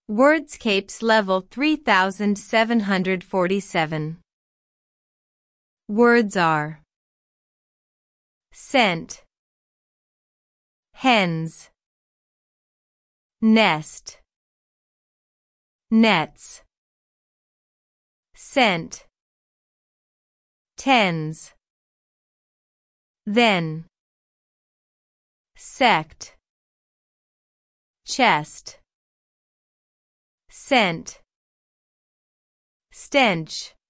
Wordscapes level 3747. Words are scent, hens, nest, nets, scent, tens, then, sect, chest, scent, stench.